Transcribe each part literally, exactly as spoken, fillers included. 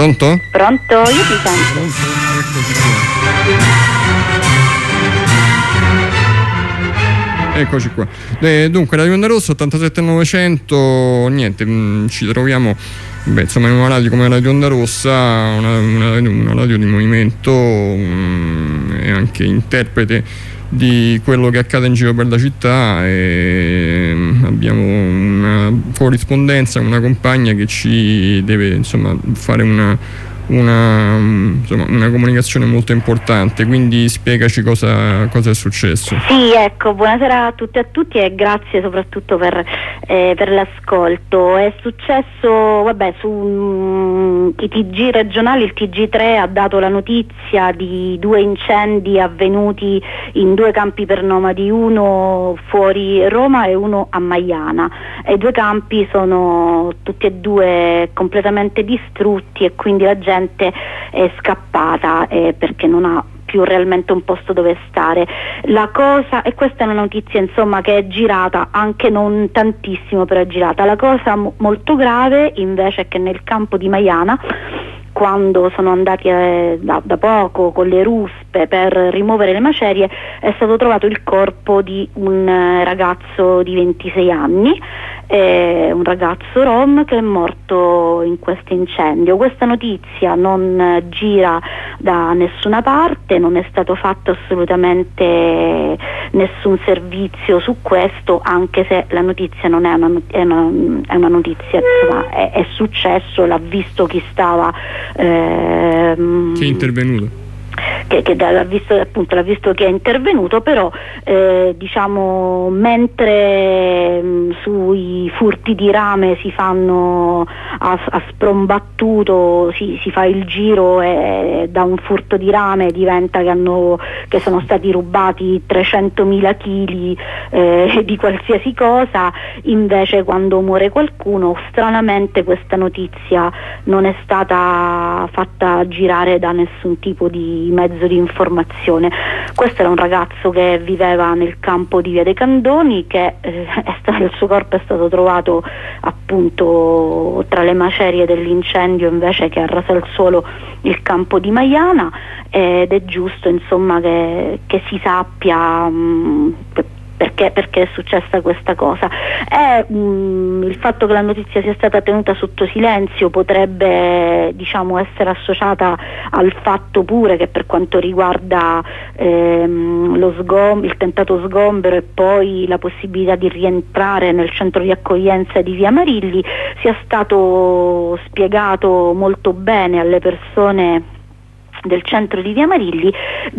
Pronto? Pronto? Io ti sento. Pronto? Eccoci qua. Eccoci qua. Eh, dunque, Radio Onda Rossa ottantasette novecento, niente, mh, ci troviamo, beh, insomma, in una radio come Radio Onda Rossa, una, una, una radio di movimento, mh, e anche interprete di quello che accade in giro per la città, e abbiamo una corrispondenza, una compagna che ci deve, insomma, fare una Una, insomma, una comunicazione molto importante, quindi spiegaci cosa, cosa è successo. Sì, ecco, buonasera a tutti e a tutti e grazie soprattutto per, eh, per l'ascolto. È successo, vabbè, su um, i T G regionali, il T G tre ha dato la notizia di due incendi avvenuti in due campi per nomadi, uno fuori Roma e uno a Maiana, e i due campi sono tutti e due completamente distrutti e quindi la gente è scappata eh, perché non ha più realmente un posto dove stare. La cosa, e questa è una notizia, insomma, che è girata, anche non tantissimo, però è girata. La cosa mo- molto grave invece è che nel campo di Maiana, quando sono andati eh, da, da poco con le ruspe per rimuovere le macerie, è stato trovato il corpo di un eh, ragazzo di ventisei anni, eh, un ragazzo rom che è morto in questo incendio. Questa notizia non eh, gira da nessuna parte, non è stato fatto assolutamente nessun servizio su questo, anche se la notizia non è una, è una, è una notizia, insomma, è, è successo, l'ha visto chi stava ehm, Chi è intervenuto? Che, che l'ha visto, appunto, l'ha visto che è intervenuto, però eh, diciamo mentre mh, sui furti di rame si fanno a, a sprombattuto, si, si fa il giro e da un furto di rame diventa che, hanno, che sono stati rubati trecentomila chili eh, di qualsiasi cosa. Invece quando muore qualcuno, stranamente questa notizia non è stata fatta girare da nessun tipo di mezzo di informazione. Questo era un ragazzo che viveva nel campo di Via dei Candoni, che eh, è stato, il suo corpo è stato trovato appunto tra le macerie dell'incendio invece che a raso al suolo il campo di Maiana, ed è giusto, insomma, che, che si sappia mh, Perché, perché è successa questa cosa. È, mh, il fatto che la notizia sia stata tenuta sotto silenzio potrebbe, diciamo, essere associata al fatto pure che per quanto riguarda ehm, lo sgom- il tentato sgombero e poi la possibilità di rientrare nel centro di accoglienza di Via Marilli sia stato spiegato molto bene alle persone del centro di Via Marilli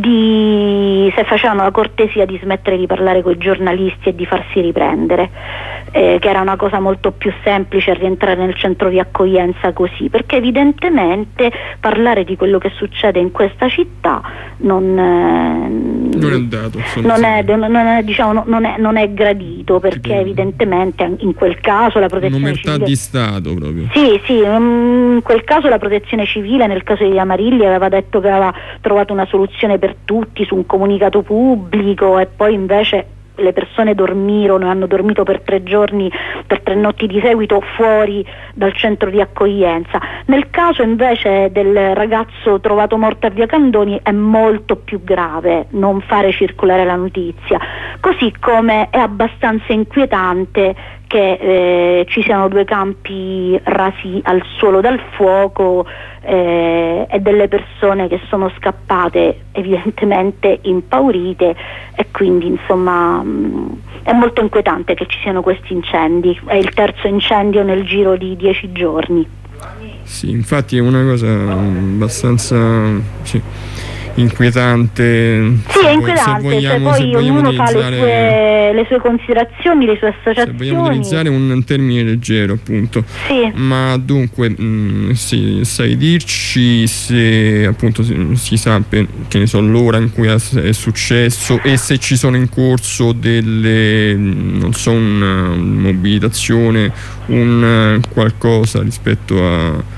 di se facevano la cortesia di smettere di parlare con i giornalisti e di farsi riprendere, eh, che era una cosa molto più semplice rientrare nel centro di accoglienza così, perché evidentemente parlare di quello che succede in questa città non, eh, non è dato, non è, non è, diciamo, non è, non è gradito, perché tipo, evidentemente in quel caso la protezione un'omertà civile di Stato proprio. Sì, sì, in quel caso la protezione civile, nel caso di Via Marilli, aveva detto che aveva trovato una soluzione per tutti su un comunicato pubblico, e poi invece le persone dormirono e hanno dormito per tre giorni, per tre notti di seguito fuori dal centro di accoglienza. Nel caso invece del ragazzo trovato morto a Via Candoni è molto più grave non fare circolare la notizia, così come è abbastanza inquietante che eh, ci siano due campi rasi al suolo dal fuoco eh, e delle persone che sono scappate evidentemente impaurite, e quindi insomma mh, è molto inquietante che ci siano questi incendi. È il terzo incendio nel giro di dieci giorni. Sì, infatti è una cosa abbastanza sì, inquietante. Sì, è inquietante, se vogliamo, cioè, poi ognuno fa le sue, le sue considerazioni, le sue associazioni. Se vogliamo utilizzare un termine leggero, appunto. Sì. Ma dunque, mh, sì, sai dirci se appunto si, si sa, che ne so, l'ora in cui è successo e se ci sono in corso delle, non so, una mobilitazione, un qualcosa rispetto a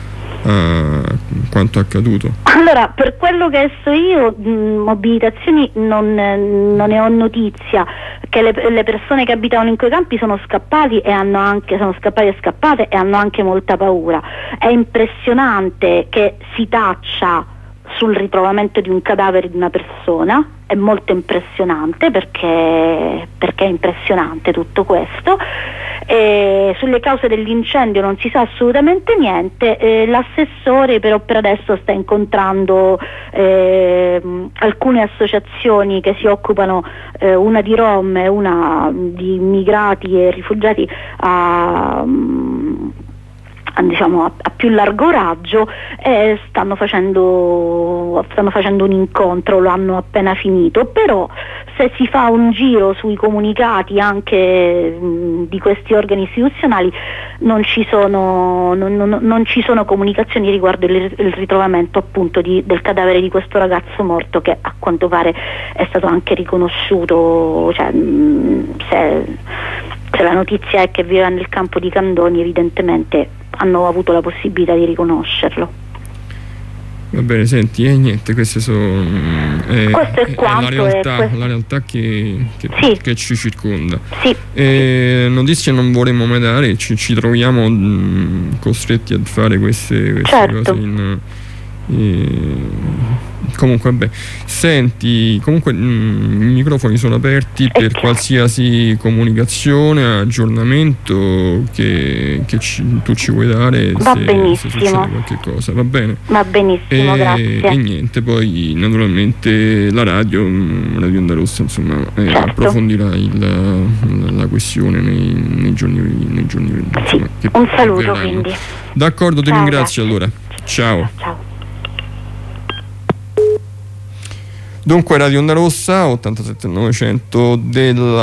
a quanto accaduto? Allora, per quello che so io, mh, mobilitazioni non, non ne ho notizia, che le, le persone che abitavano in quei campi sono scappati e hanno anche, sono scappati e scappate e hanno anche molta paura. È impressionante che si taccia sul ritrovamento di un cadavere di una persona, è molto impressionante perché, perché è impressionante tutto questo. E sulle cause dell'incendio non si sa assolutamente niente. Eh, l'assessore però per adesso sta incontrando eh, alcune associazioni che si occupano, eh, una di Rom e una di immigrati e rifugiati a diciamo a, a più largo raggio, e stanno facendo stanno facendo un incontro, lo hanno appena finito. Però se si fa un giro sui comunicati anche mh, di questi organi istituzionali non ci sono non, non, non ci sono comunicazioni riguardo il, il ritrovamento appunto di, del cadavere di questo ragazzo morto, che a quanto pare è stato anche riconosciuto, cioè, mh, se, se la notizia è che viveva nel campo di Candoni, evidentemente hanno avuto la possibilità di riconoscerlo. Va bene, senti, eh, niente, queste sono eh, questo è, è quanto la realtà, è la realtà che, che, sì. che ci circonda. Sì. E notizie non vorremmo mai dare, ci, ci troviamo mh, costretti a fare queste, queste certo. cose in, eh, comunque vabbè, senti, comunque mh, i microfoni sono aperti per chiaro. Qualsiasi comunicazione, aggiornamento che, che ci, tu ci vuoi dare, va se, benissimo. se succede qualche cosa, va bene? Va benissimo, e, grazie. E niente, poi naturalmente la radio, Radio Onda Rossa, insomma, eh, certo. approfondirà il, la, la questione nei, nei giorni, nei giorni insomma, sì. che un saluto verranno. Quindi. D'accordo, ti Ciao, ringrazio grazie. allora. Ciao. Ciao. Dunque Radio Onda Rossa ottantasette novecento della